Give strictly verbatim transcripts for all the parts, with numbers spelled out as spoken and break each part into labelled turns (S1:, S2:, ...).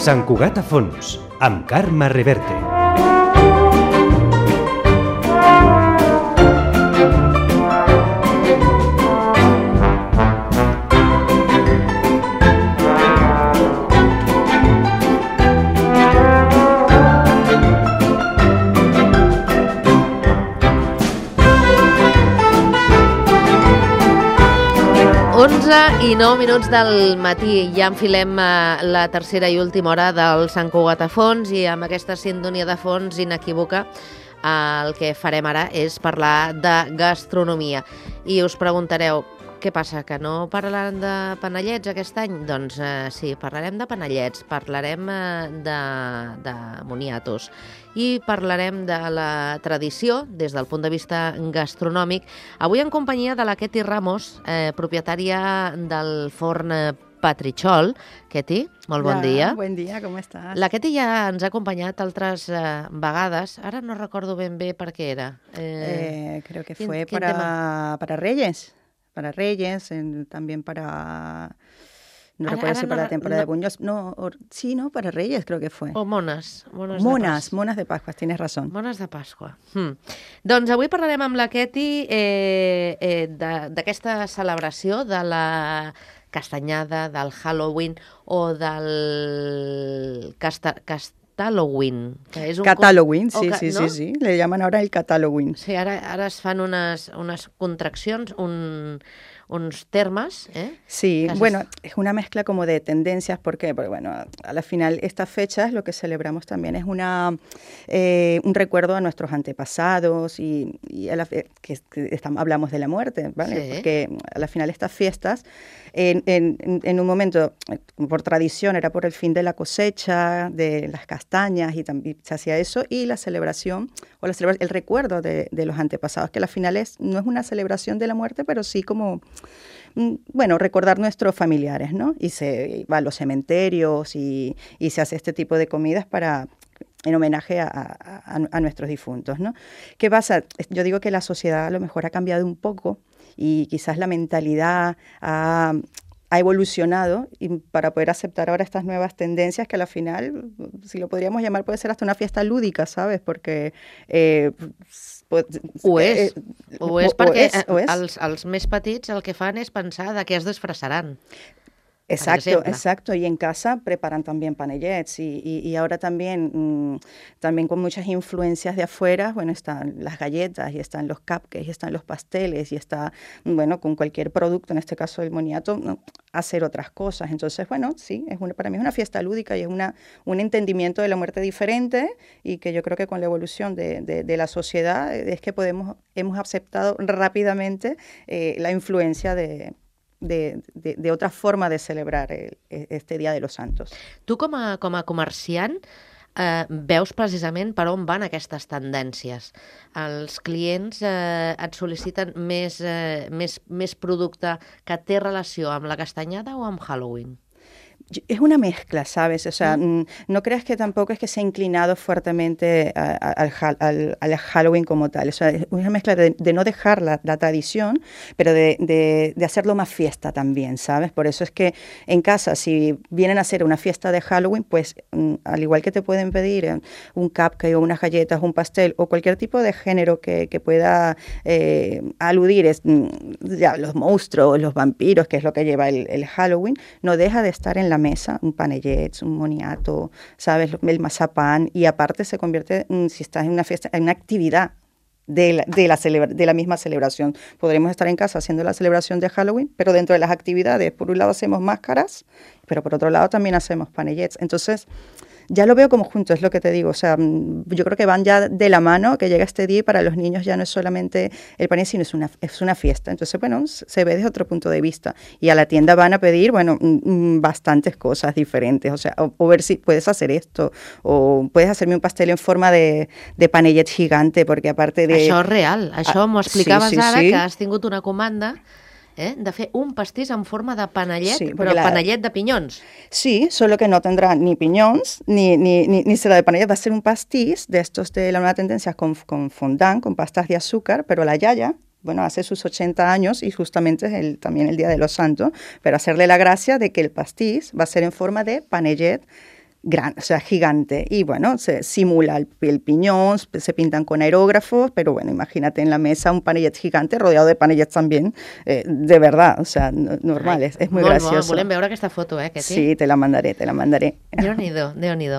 S1: Sant Cugat a fons, amb Carme Reverte.
S2: onze i nou minuts del matí, ja enfilem la tercera i última hora del Sant Cugat a fons i amb aquesta sintonia de fons inequívoca el que farem ara és parlar de gastronomia. I us preguntareu, què passa, que no parlaran de panellets aquest any? Doncs eh, sí, parlarem de panellets, parlarem eh, de, de moniatos i parlarem de la tradició des del punt de vista gastronòmic. Avui en companyia de la Ketty Ramos, eh, propietària del forn Patritxol. Ketty, molt bon
S3: ja,
S2: dia.
S3: Buen dia, com estàs?
S2: La Ketty ja ens ha acompanyat altres eh, vegades. Ara no recordo ben bé per què era.
S3: Eh, eh, creo que
S2: quin,
S3: fue
S2: quin
S3: para, para Reyes. Para Reyes, en, también para... No
S2: Ara,
S3: recuerdo
S2: ara
S3: si
S2: no,
S3: para la temporada
S2: no,
S3: de Buñuelos. No, or, sí, ¿no? Para Reyes creo que fue.
S2: O mones. Mones,
S3: monas,
S2: de
S3: monas de Pascua, tienes razón.
S2: Mones de Pasqua. Hmm. Doncs avui parlarem amb la Ketty eh, eh, d'aquesta celebració de la castanyada, del Halloween o del casta, cast Halloween, que és un
S3: Cataloween, sí,
S2: ca...
S3: sí,
S2: ¿no?
S3: sí, sí, le llaman ahora el Cataloween.
S2: Sí, ara, ara es fan unes, unes contraccions, un, uns termes, ¿eh?
S3: Sí,
S2: Cases...
S3: bueno, es una mezcla como de tendencias, ¿por qué? Porque bueno, a la final estas fechas lo que celebramos también es una eh, un recuerdo a nuestros antepasados y, y a la, que, que estamos, hablamos de la muerte, ¿vale?
S2: Sí.
S3: Porque a la final estas fiestas, en, en, en un momento, por tradición, era por el fin de la cosecha, de las castañas, y también se hacía eso, y la celebración, o la celebra el recuerdo de, de los antepasados, que a la final es, no es una celebración de la muerte, pero sí como... bueno, recordar nuestros familiares, ¿no? Y se va a los cementerios y, y se hace este tipo de comidas para en homenaje a, a, a nuestros difuntos, ¿no? ¿Qué pasa? Yo digo que la sociedad a lo mejor ha cambiado un poco y quizás la mentalidad ha, ha evolucionado y para poder aceptar ahora estas nuevas tendencias que a la final, si lo podríamos llamar, puede ser hasta una fiesta lúdica, ¿sabes? Porque... Eh,
S2: Ho és,
S3: eh,
S2: ho és
S3: o,
S2: perquè
S3: o és, o és.
S2: Els, els més petits el que fan és pensar de què es disfressaran.
S3: Exacto, exacto. Y en casa preparan también panellets y, y, y ahora también, mmm, también con muchas influencias de afuera, bueno, están las galletas y están los cupcakes y están los pasteles y está, bueno, con cualquier producto, en este caso el moniato, ¿no? Hacer otras cosas. Entonces, bueno, sí, es una, para mí es una fiesta lúdica y es una, un entendimiento de la muerte diferente y que yo creo que con la evolución de, de, de la sociedad es que podemos, hemos aceptado rápidamente eh, la influencia de... De, de, de otra forma de celebrar el, este Dia de los Santos.
S2: Tu com a, com a comerciant eh, veus precisament per on van aquestes tendències. Els clients eh, et sol·liciten més, eh, més, més producte que té relació amb la castanyada o amb Halloween?
S3: Es una mezcla, ¿sabes? O sea, ¿Mm? no creas que tampoco es que se ha inclinado fuertemente al, al, al Halloween como tal. O sea, es una mezcla de, de no dejar la, la tradición, pero de, de, de hacerlo más fiesta también, ¿sabes? Por eso es que en casa, si vienen a hacer una fiesta de Halloween, pues mm, al igual que te pueden pedir eh, un cupcake o unas galletas, un pastel o cualquier tipo de género que, que pueda eh, aludir, es, mm, ya, los monstruos, los vampiros, que es lo que lleva el, el Halloween, no deja de estar en la mesa, un panellet, un moniato, ¿sabes? El mazapán, y aparte se convierte, si estás en una fiesta, en una actividad de la, de, la celebra, de la misma celebración. Podremos estar en casa haciendo la celebración de Halloween, pero dentro de las actividades, por un lado hacemos máscaras, pero por otro lado también hacemos panellets. Entonces, ya lo veo como junto, es lo que te digo, o sea, yo creo que van ya de la mano, que llega este día y para los niños ya no es solamente el panel, sino es una, es una fiesta. Entonces, bueno, se ve desde otro punto de vista. Y a la tienda van a pedir, bueno, bastantes cosas diferentes, o sea, o, o ver si puedes hacer esto, o puedes hacerme un pastel en forma de, de panellet gigante, porque aparte de...
S2: Això és real, això m'ho explicaves
S3: sí, sí,
S2: ara,
S3: sí.
S2: que has tingut una comanda... ¿Eh? de fer un pastís en forma de panellet,
S3: sí,
S2: però
S3: la...
S2: panellet de piñons.
S3: Sí, solo que no tendrá ni piñons, ni, ni, ni, ni será de panellet, va a ser un pastís de estos de la nueva tendencia con, con fondant, con pastas de azúcar, pero la yaya, bueno, hace sus ochenta años y justamente es el, también el Día de los Santos, pero hacerle la gracia de que el pastís va a ser en forma de panellet gran, o sea, gigante. Y bueno, se simula el, el piñón, se pintan con aerógrafos, pero bueno, imagínate en la mesa un panellet gigante rodeado de panellets también, eh, de verdad, o sea, no, normales.
S2: Ai,
S3: es muy
S2: molt
S3: gracioso.
S2: Bo, volem veure aquesta foto, eh, Ketty?
S3: Sí, te la mandaré, te la mandaré.
S2: Déu-n'hi-do, Déu-n'hi-do.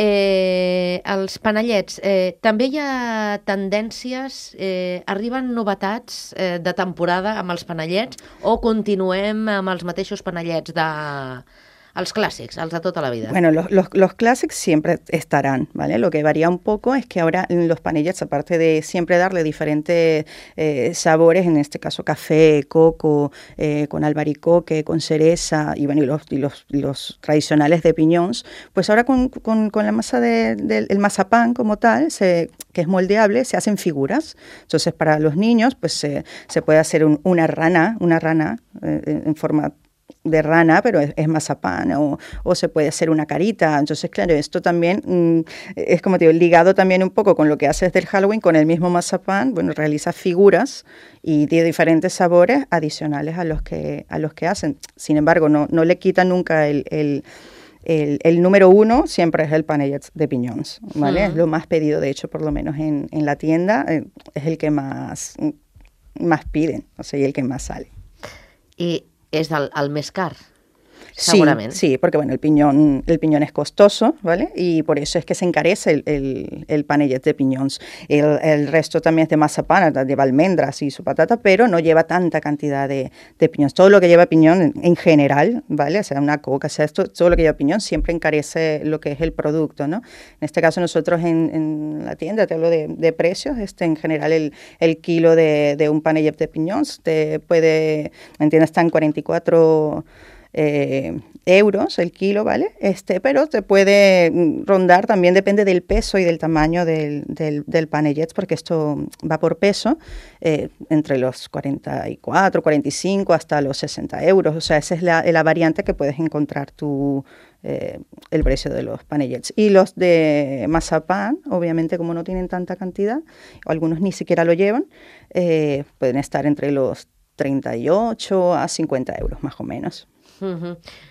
S2: Eh, els panellets, eh, també hi ha tendències, eh, arriben novetats eh, de temporada amb els panellets o continuem amb els mateixos panellets de... Els clàssics, els de tota la vida.
S3: Bueno, los, los, los clásicos siempre estarán, ¿vale? Lo que varía un poco es que ahora los panellets, aparte de siempre darle diferentes eh, sabores, en este caso café, coco, eh, con albaricoque, con cereza y, bueno, y, los, y los, los tradicionales de piñones, pues ahora con, con, con la masa del de, de, mazapán como tal, se, que es moldeable, se hacen figuras. Entonces, para los niños, pues se, se puede hacer un, una rana, una rana eh, en forma de rana, pero es, es mazapán, o, o se puede hacer una carita. Entonces, claro, esto también mmm, es como te digo, ligado también un poco con lo que haces del Halloween, con el mismo mazapán, bueno, realizas figuras y de diferentes sabores adicionales a los que, a los que hacen. Sin embargo, no, no le quita nunca el... el El, el número uno siempre es el panellet de piñones, ¿vale? Uh-huh. Es lo más pedido, de hecho, por lo menos en, en la tienda, eh, es el que más, más piden, o sea, y el que más sale.
S2: I és el, el més car,
S3: sí,
S2: segurament.
S3: Sí, porque bueno, el piñón, el piñón es costoso, ¿vale? Y por eso es que se encarece el, el, el panellet de piñones. El, el resto también es de mazapán, lleva almendras y su patata, pero no lleva tanta cantidad de, de piñones. Todo lo que lleva piñón en, en general, ¿vale? O sea, una coca, o sea, esto, todo lo que lleva piñón siempre encarece lo que es el producto, ¿no? En este caso nosotros en, en la tienda, te hablo de, de precios, este, en general el, el kilo de, de un panellet de piñones te puede, ¿me entiendes? Está en cuarenta y cuatro Eh, euros el kilo, ¿vale? Este, pero te puede rondar, también depende del peso y del tamaño del, del, del panellet, porque esto va por peso, eh, entre los cuarenta y cuatro, cuarenta y cinco hasta los sesenta euros. O sea, esa es la, la variante que puedes encontrar tú, eh, el precio de los panellets. Y los de mazapán, obviamente, como no tienen tanta cantidad, o algunos ni siquiera lo llevan, eh, pueden estar entre los treinta y ocho a cincuenta euros, más o menos.
S2: Uh-huh.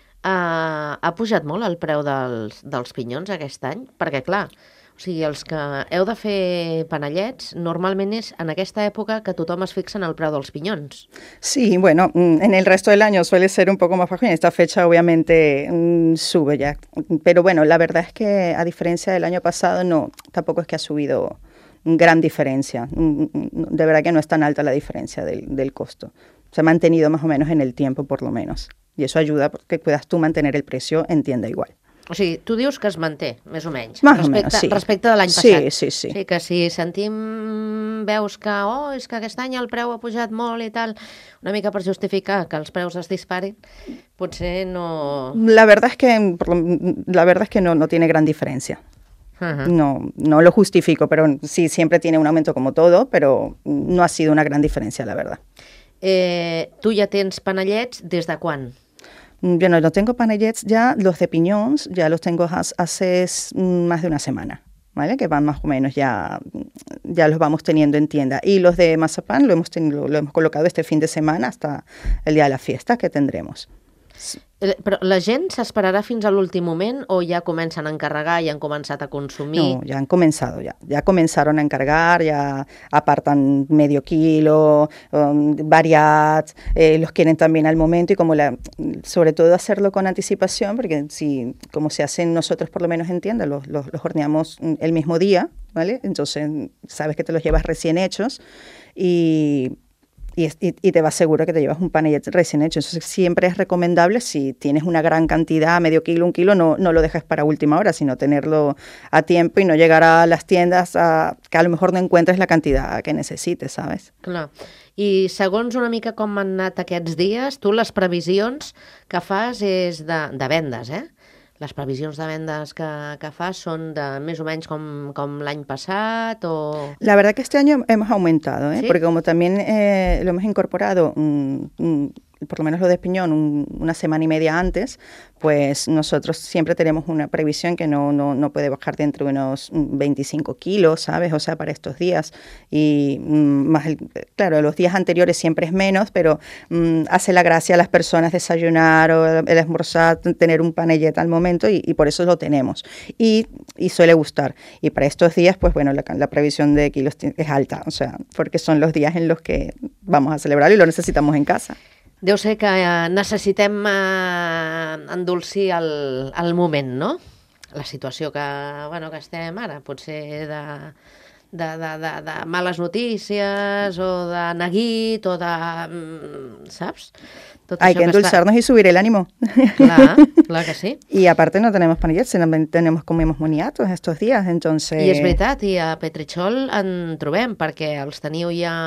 S2: uh, ha pujat molt el preu dels, dels pinyons aquest any? Perquè, clar, o sigui, els que heu de fer panellets, normalment és en aquesta època que tothom es fixa en el preu dels pinyons.
S3: Sí, bueno, en el resto del año suele ser un poco más bajo y en esta fecha obviamente mmm, sube ya. Pero bueno, la verdad es que a diferencia del año pasado, no, tampoco es que ha subido gran diferencia. De verdad que no es tan alta la diferencia del, del costo. Se ha mantenido más o menos en el tiempo, por lo menos. I això ajuda perquè puedas tu mantener el precio en tienda igual.
S2: O sigui, tu dius que es manté, més o menys,
S3: más
S2: respecte,
S3: o menos, sí.
S2: respecte de l'any
S3: sí,
S2: passat.
S3: Sí, sí,
S2: sí. O sigui, que si sentim veus que, oh, és que aquest any el preu ha pujat molt i tal, una mica per justificar que els preus es disparin, potser no...
S3: La verdad es que, la verdad es que no, no tiene gran diferencia. Uh-huh. No, no lo justifico, pero sí, siempre tiene un aumento como todo, pero no ha sido una gran diferencia, la verdad.
S2: Eh, tu ja tens panellets des de quan?
S3: Yo no, no tengo panellets ya, los de piñones ya los tengo hace más de una semana, ¿vale? Que van más o menos ya, ya los vamos teniendo en tienda. Y los de mazapán lo hemos, tenido, lo hemos colocado este fin de semana hasta el día de la fiesta que tendremos.
S2: Però la gent s'esperarà fins a l'últim moment o ja comencen a encarregar i han començat a consumir?
S3: No, ya han comenzado, ya, ya comenzaron a encargar, ya apartan medio kilo, um, varias, eh, los quieren también al momento y como la, sobre todo hacerlo con anticipación, porque si, como se hacen nosotros por lo menos en tienda, los, los, los horneamos el mismo día, ¿vale? Entonces sabes que te los llevas recién hechos y... Y, y, y te vas seguro que te llevas un panellet recién hecho. Entonces siempre es recomendable, si tienes una gran cantidad, medio kilo, un kilo, no, no lo dejes para última hora, sino tenerlo a tiempo y no llegar a las tiendas a, que a lo mejor no encuentres la cantidad que necesites, ¿sabes?
S2: Clar. I segons una mica com han anat aquests dies, tu les previsions que fas és de, de vendes, eh? Les previsions de vendes que, que fas son de més o menys com, com l'any passat o...
S3: La verdad que este año hemos aumentado, ¿eh?
S2: ¿Sí?
S3: Porque como también eh, lo hemos incorporado mmm, mmm, por lo menos lo de piñón, un, una semana y media antes, pues nosotros siempre tenemos una previsión que no, no, no puede bajar de entre unos veinticinco kilos, ¿sabes? O sea, para estos días. Y mm, más, el, claro, los días anteriores siempre es menos, pero mm, hace la gracia a las personas desayunar o el almorzar, tener un panelleta al momento y, y por eso lo tenemos. Y, y suele gustar. Y para estos días, pues bueno, la, la previsión de kilos es alta, o sea, porque son los días en los que vamos a celebrar y lo necesitamos en casa.
S2: Deu ser que necessitem eh, endolcir el, el moment, no? La situació que, bueno, que estem ara, potser de, de, de, de, de males notícies o de neguit o de... saps? Tot
S3: Hay que endulzarnos està... y subir el ánimo.
S2: Clar, clar que sí.
S3: Y aparte no tenemos panellet, sino tenemos, comemos moniatos estos días, entonces...
S2: I és veritat, i a Petrichol en trobem, perquè els teniu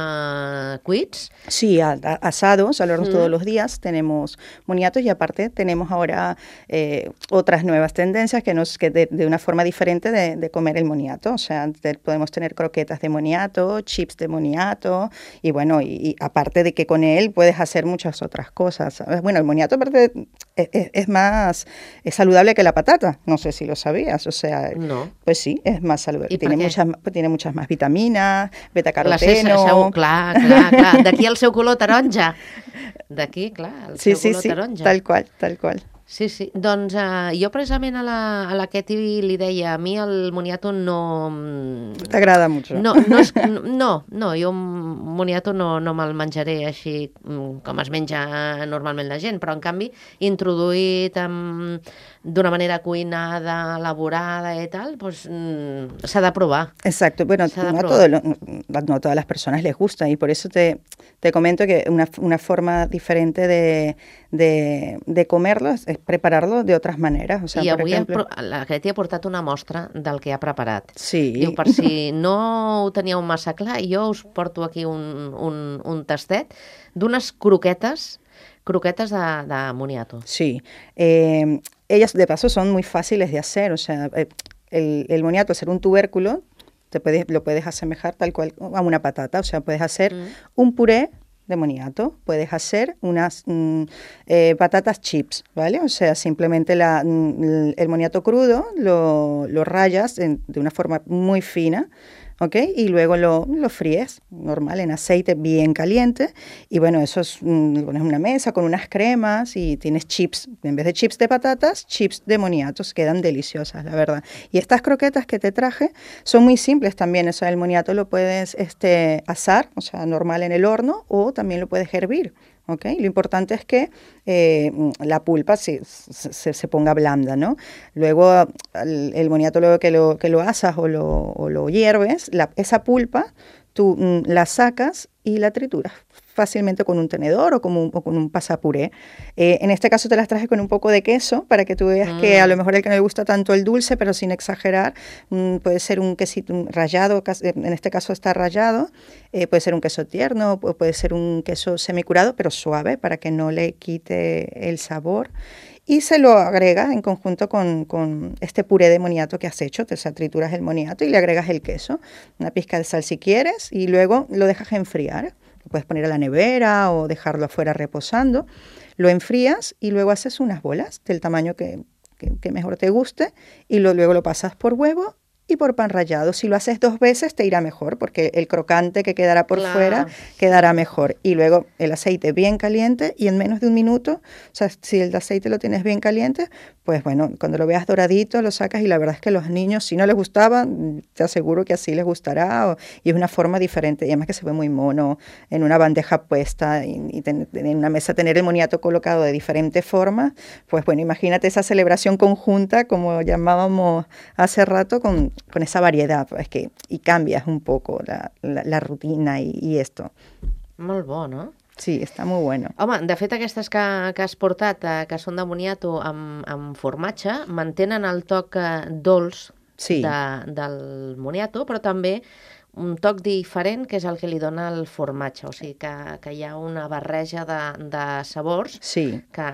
S2: ja cuits.
S3: Sí, a, a, asados, al horno mm. todos los días, tenemos moniatos y aparte tenemos ahora eh, otras nuevas tendencias que nos que de, de una forma diferente de, de comer el moniato. O sea, de, podemos tener croquetas de moniato, chips de moniato y bueno, y, y aparte de que con él puedes hacer muchas otras cosas. ¿Sabes? Bueno, el moniato aparte es, es, es más es saludable que la patata, no sé si lo sabías, o sea,
S2: no.
S3: Pues sí, es más saludable, tiene muchas, tiene muchas más vitaminas, betacaroteno.
S2: Seu, clar, clar, clar, d'aquí el seu color taronja, d'aquí, clar, el
S3: sí,
S2: seu
S3: sí,
S2: color
S3: sí,
S2: taronja.
S3: Tal qual, tal qual.
S2: Sí, sí. Doncs uh, jo precisament a la, a la Ketty li deia, a mi el moniato no...
S3: T'agrada mucho.
S2: No, no, és, no, no, jo moniato no, no me'l menjaré així com es menja normalment la gent, però en canvi introduït um, d'una manera cuinada, elaborada i tal, pues mm, s'ha de provar.
S3: Exacto, bueno, no a, todo lo, no a todas las personas les gusta y por eso te, te comento que una, una forma diferente de, de, de comerlo es prepararlo de otras maneras. O sea,
S2: I
S3: por
S2: avui
S3: ejemplo...
S2: el, la Ketty ha portat una mostra del que ha preparat.
S3: Sí.
S2: Diu, per si no ho teníeu massa clar, jo us porto aquí un, un, un tastet d'unes croquetes, croquetes de, de moniato.
S3: Sí. Eh, ellas, de paso, son muy fáciles de hacer. O sea, el, el moniato, al ser un tubérculo, te puedes, lo puedes asemejar tal cual a una patata. O sea, puedes hacer mm. un puré de moniato, puedes hacer unas mm, eh, patatas chips, ¿vale? O sea, simplemente la, mm, el moniato crudo lo, lo rayas en, de una forma muy fina, ¿ok? Y luego lo, lo fríes, normal, en aceite bien caliente. Y bueno, eso es, mm, lo pones en una mesa con unas cremas y tienes chips. En vez de chips de patatas, chips de moniatos. Quedan deliciosas, la verdad. Y estas croquetas que te traje son muy simples también. O sea, el moniato lo puedes este, asar, o sea, normal en el horno, o también lo puedes hervir. ¿Okay? Lo importante es que eh, la pulpa se, se, se ponga blanda, ¿no? Luego el, el moniato luego que lo, que lo asas o lo, o lo hierves, la, esa pulpa tú mm, la sacas y la trituras fácilmente con un tenedor o con un, o con un pasapuré. Eh, en este caso te las traje con un poco de queso para que tú veas mm. que a lo mejor el que no le gusta tanto el dulce, pero sin exagerar, mm, puede ser un quesito rallado, en este caso está rallado, eh, puede ser un queso tierno, puede ser un queso semicurado, pero suave para que no le quite el sabor. Y se lo agrega en conjunto con, con este puré de moniato que has hecho, te o sea, trituras el moniato y le agregas el queso, una pizca de sal si quieres, y luego lo dejas enfriar. Lo puedes poner a la nevera o dejarlo afuera reposando. Lo enfrías y luego haces unas bolas del tamaño que, que, que mejor te guste y lo, luego lo pasas por huevo y por pan rallado. Si lo haces dos veces te irá mejor porque el crocante que quedará por claro. fuera quedará mejor. Y luego el aceite bien caliente y en menos de un minuto, o sea, si el aceite lo tienes bien caliente, pues bueno, cuando lo veas doradito lo sacas y la verdad es que a los niños, si no les gustaba, te aseguro que así les gustará o, y es una forma diferente y además que se ve muy mono en una bandeja puesta y, y ten, en una mesa tener el moniato colocado de diferentes formas, pues bueno, imagínate esa celebración conjunta como llamábamos hace rato con con esa variedad, es que, y cambias un poco la, la, la rutina i, i esto.
S2: Molt bo, no?
S3: Sí, està molt bueno.
S2: Home, de fet, aquestes que, que has portat, eh, que són de moniato amb, amb formatge, mantenen el toc eh, dolç
S3: sí.
S2: de, del moniato, però també un toc diferent que és el que li dona el formatge, o sigui que, que hi ha una barreja de, de sabors
S3: sí.
S2: que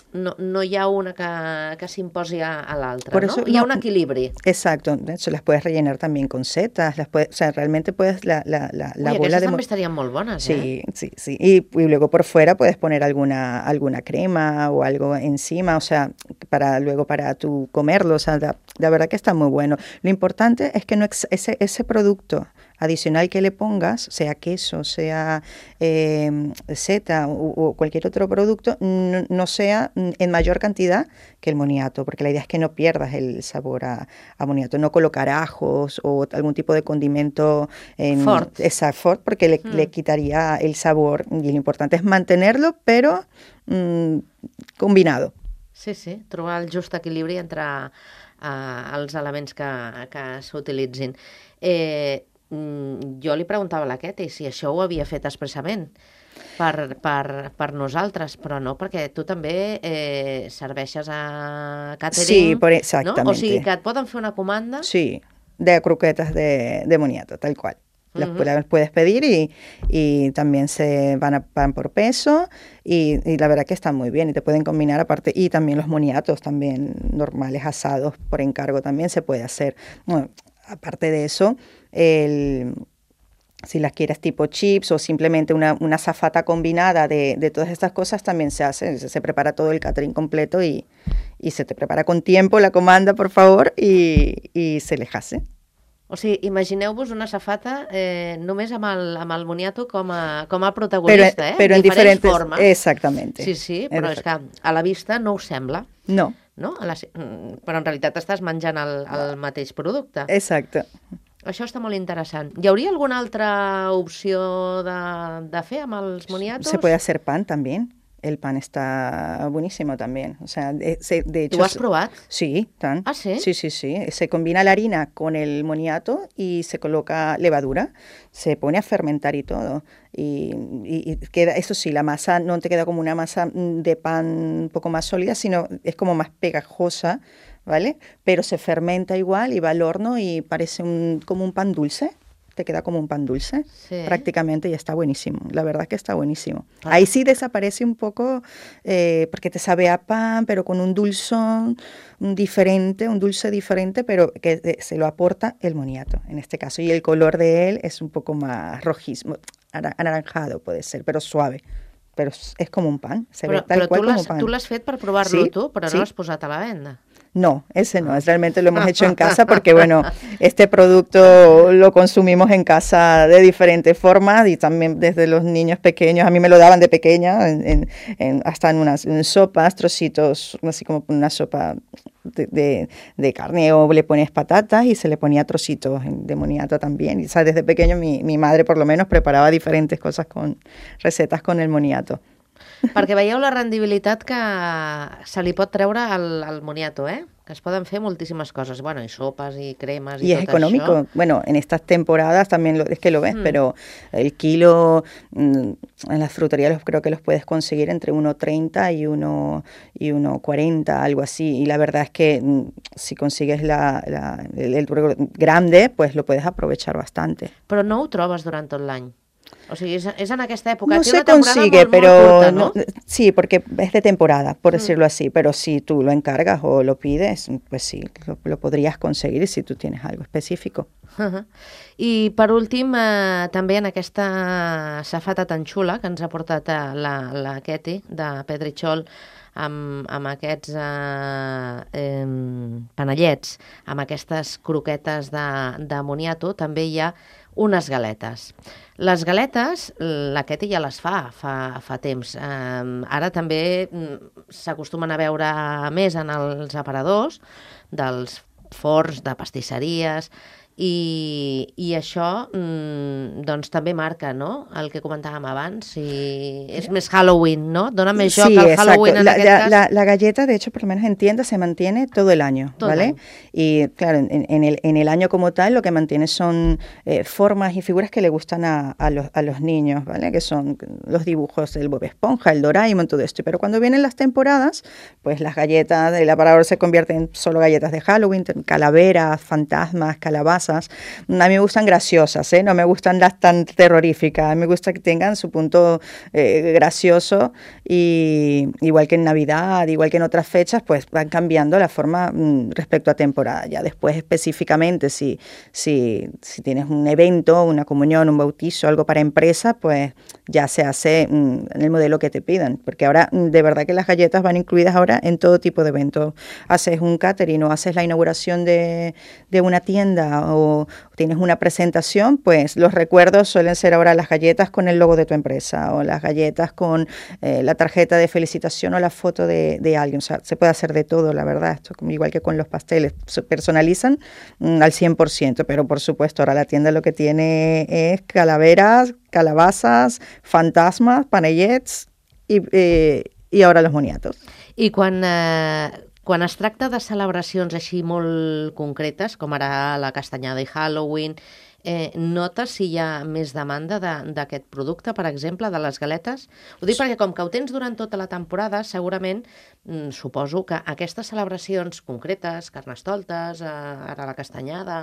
S2: no, no hi ha una que, que s'imposi a, a l'altra,
S3: Por
S2: ¿no?
S3: eso
S2: Hi ha
S3: no-
S2: un equilibri.
S3: Exacto, de hecho las puedes rellenar también con setas, las puedes, o sea, realmente puedes la, la, la, la
S2: Ui,
S3: bola
S2: aquestes
S3: de... mo-
S2: també estarien molt bones, eh?
S3: Sí, sí, sí. Y, y luego por fuera puedes poner alguna, alguna crema o algo encima, o sea, para luego para tú comerlo, o sea, la, la verdad que está muy bueno. Lo importante es que no ex- ese, ese producto adicional que le pongas, sea queso, sea eh, seta o, o cualquier otro producto, no, no sea mm, en mayor cantidad que el moniato, porque la idea es que no pierdas el sabor a, a moniato, no colocar ajos o algún tipo de condimento en,
S2: Fort.
S3: esa fort, porque le,
S2: Mm.
S3: le quitaría el sabor y lo importante es mantenerlo, pero mm, combinado.
S2: Sí, sí, trobar el just equilibri entre uh, els elements que, que s'utilitzin. Eh, mm, jo li preguntava a la Keti si això ho havia fet expressament per, per, per nosaltres, però no, perquè tu també eh, serveixes a catering,
S3: Sí, por-
S2: no?
S3: exactamente.
S2: O sigui que et poden fer una comanda.
S3: Sí, de croquetas de, de moniato, tal cual. Las,
S2: Ujú.
S3: las puedes pedir y, y también se van, a, van por peso y, y la verdad que están muy bien y te pueden combinar aparte. Y también los moniatos también normales, asados por encargo también se puede hacer. Bueno, aparte de eso, el, si las quieres tipo chips o simplemente una, una zafata combinada de, de todas estas cosas también se hace. Se, se prepara todo el catering completo y, y se te prepara con tiempo la comanda, por favor, y, y se les hace.
S2: O sigui, imagineu-vos una safata eh, només amb el, amb el moniato com a, com a
S3: Pero,
S2: protagonista, eh?
S3: pero en
S2: diferents
S3: diferentes
S2: formes.
S3: exactamente.
S2: Sí, sí,
S3: En
S2: però és que a la vista no ho sembla,
S3: No,
S2: no? A la, mm, però en realitat estàs menjant el, el mateix producte.
S3: exacto.
S2: Això està molt interessant. Hi hauria alguna altra opció de, de fer amb els moniatos?
S3: Se puede hacer pan también. El pan está buenísimo también. O sea, de, se- de hecho...
S2: Tu ho has provat?
S3: Sí, tan.
S2: Ah, sí?
S3: Sí, sí, sí. Se combina la harina con el moniato y se coloca levadura, se pone a fermentar y todo. Y, y- y queda, eso sí, la masa no te queda como una masa mm, de pan un poco más sólida, sino es como más pegajosa, ¿vale? Pero se fermenta igual y va al horno y parece un, como un pan dulce. Te queda como un pan dulce,
S2: Sí.
S3: prácticamente, y está buenísimo. La verdad que está buenísimo.
S2: Ah.
S3: Ahí sí desaparece un poco, eh, porque te sabe a pan, pero con un dulzón un diferente, un dulce diferente, pero que eh, se lo aporta el moniato, en este caso. Y el color de él es un poco más rojizo, ara- anaranjado puede ser, pero suave. Pero es es como un pan, se
S2: Però,
S3: ve tal
S2: però
S3: cual
S2: tu
S3: como
S2: l'has
S3: pan.
S2: tu l'has fet per provar-lo
S3: Sí,
S2: tu, però
S3: sí.
S2: no l'has posat a la venda.
S3: No, ese no, es realmente lo hemos hecho en casa porque, bueno, este producto lo consumimos en casa de diferentes formas y también desde los niños pequeños, a mí me lo daban de pequeña, en, en- en- hasta en unas en sopas, trocitos, así como una sopa de, de- de carne o le pones patatas y se le ponía trocitos de moniato también. Y, o sea, desde pequeño mi, mi madre por lo menos preparaba diferentes cosas con recetas con el moniato.
S2: Perquè veieu la rendibilitat que se li pot treure al, al moniato, eh? Que es poden fer moltíssimes coses. Bueno, i sopes, i cremes, i
S3: Y es
S2: tot
S3: económico.
S2: això.
S3: Bueno, en estas temporadas también lo, es que lo ves,
S2: Mm.
S3: pero el kilo mm, en las fruterías los, creo que los puedes conseguir entre uno treinta y uno y uno cuarenta, algo así. Y la verdad es que mm, si consigues la, la- el, el grande, pues lo puedes aprovechar bastante.
S2: Però no ho trobes durant tot l'any. O sigui, és, és en aquesta època.
S3: No
S2: Té
S3: se
S2: una temporada
S3: consigue,
S2: molt,
S3: pero
S2: molt curta, no?
S3: no- sí, porque es de temporada, por
S2: Mm.
S3: decirlo así. Pero si tú lo encargas o lo pides, pues sí, lo, lo podrías conseguir si tú tienes algo específico.
S2: Uh -huh. I per últim, eh, també en aquesta safata tan xula que ens ha portat eh, la, la Keti de Pedrichol amb, amb aquests eh, eh, panellets, amb aquestes croquetes de, de moniato, també hi ha unes galetes. Les galetes, la Keti ja les fa, fa, fa temps. Eh, ara també mm, s'acostumen a veure més en els aparadors dels forns, de pastisseries, i, i això mm, doncs també marca, no?, el que comentàvem abans, i és més Halloween, no? Dona més joc
S3: Sí,
S2: al
S3: exacto.
S2: Halloween en
S3: La,
S2: aquest
S3: la-
S2: cas.
S3: la- la galleta, de hecho, por lo menos en tiendas se mantiene todo el año,
S2: Todo el
S3: ¿vale?
S2: año.
S3: Y claro, en, en el, en el año como tal lo que mantiene son eh, formas y figuras que le gustan a, a los, a los niños, ¿vale? Que son los dibujos del Bob Esponja, el Doraemon, todo esto. Pero cuando vienen las temporadas, pues las galletas, el aparador se convierte en solo galletas de Halloween, calaveras, fantasmas, calabazas, fantasiosas. A mí me gustan graciosas, ¿eh? No me gustan las tan terroríficas. A mí me gusta que tengan su punto eh, gracioso y igual que en Navidad, igual que en otras fechas, pues van cambiando la forma mm, respecto a temporada. Ya después específicamente, si, si, si tienes un evento, una comunión, un bautizo, algo para empresa, pues ya se hace mm, en el modelo que te pidan. Porque ahora, mm, de verdad que las galletas van incluidas ahora en todo tipo de eventos. Haces un catering o haces la inauguración de, de una tienda o tienes una presentación, pues los recuerdos suelen ser ahora las galletas con el logo de tu empresa o las galletas con eh, la tarjeta de felicitación o la foto de, de alguien. O sea, se puede hacer de todo, la verdad. Esto igual que con los pasteles, se personalizan mm, al cien por ciento, pero por supuesto ahora la tienda lo que tiene es calaveras, calabazas, fantasmas, panellets y, eh, i ahora los moniatos.
S2: I quan, eh, quan es tracta de celebracions així molt concretes, com ara la castanyada i Halloween, eh, notes si hi ha més demanda d'aquest de, producte, per exemple, de les galetes? Ho dic perquè com que ho tens durant tota la temporada, segurament mm, suposo que aquestes celebracions concretes, carnestoltes, eh, ara la castanyada,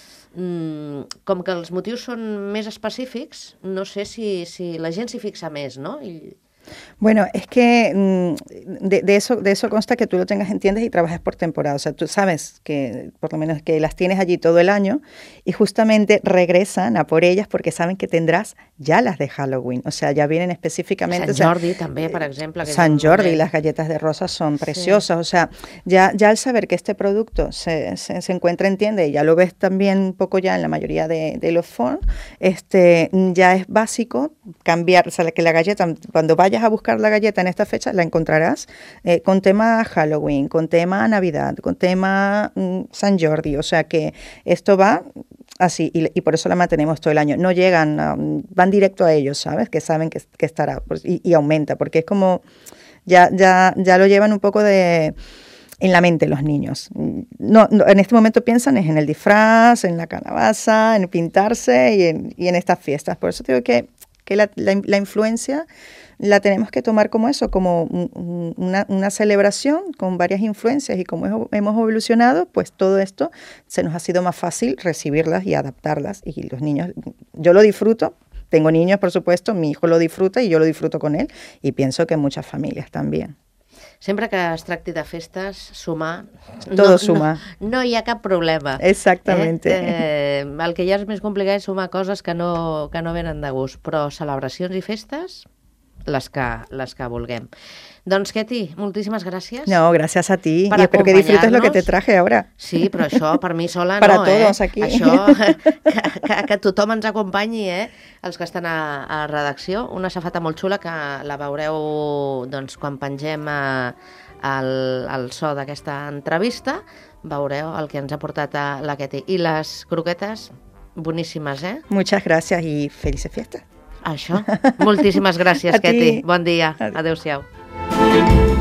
S2: mm, com que els motius són més específics, no sé si, si la gent s'hi fixa més, no? I...
S3: Bueno, es que de, de, eso, de eso consta que tú lo tengas en tiendas y trabajes por temporada. O sea, tú sabes que por lo menos que las tienes allí todo el año y justamente regresan a por ellas porque saben que tendrás ya las de Halloween. O sea, ya vienen específicamente...
S2: Sant
S3: o
S2: Jordi
S3: sea,
S2: també, per exemple. Que
S3: Sant Jordi, las galletas de rosas son preciosas. Sí. O sea, ya, ya al saber que este producto se, se, se encuentra en tienda y ya lo ves también un poco ya en la mayoría de, de los fonds, este, ya es básico cambiar, o sea, que la galleta, cuando vayas a buscar la galleta en esta fecha, la encontrarás eh, con tema Halloween, con tema Navidad, con tema mm, San Jordi, o sea que esto va así y, y por eso la mantenemos todo el año. No llegan, um, van directo a ellos, ¿sabes? Que saben que, que estará pues, y, y aumenta, porque es como, ya, ya, ya lo llevan un poco de... en la mente los niños. No, no, en este momento piensan es en el disfraz, en la calabaza, en pintarse y en, y en estas fiestas. Por eso digo que, que la, la, la influencia la tenemos que tomar como eso, como un, una, una celebración con varias influencias y como hemos evolucionado, pues todo esto se nos ha sido más fácil recibirlas y adaptarlas. Y los niños, yo lo disfruto, tengo niños por supuesto, mi hijo lo disfruta y yo lo disfruto con él y pienso que muchas familias también.
S2: Sempre que es tracti de festes, sumar...
S3: Todo
S2: no,
S3: suma.
S2: No, no hi ha cap problema.
S3: Exactamente.
S2: Eh? Eh, el que ja és més complicat és sumar coses que no, que no venen de gust, però celebracions i festes, les que, les que vulguem. Doncs, Ketty, moltíssimes gràcies.
S3: No, gracias a ti. Y espero que disfrutes lo que te traje ahora.
S2: Sí, però això per mi sola
S3: Para
S2: no,
S3: todos
S2: eh?
S3: aquí.
S2: Això, que, que, que tothom ens acompanyi, eh? Els que estan a, a redacció. Una safata molt xula que la veureu doncs, quan pengem a, el, el so d'aquesta entrevista. Veureu el que ens ha portat a la Ketty. I les croquetes, boníssimes, eh?
S3: Muchas gracias y felices fiestas.
S2: Això. Moltíssimes gràcies, Ketty. Bon dia. Adéu-siau.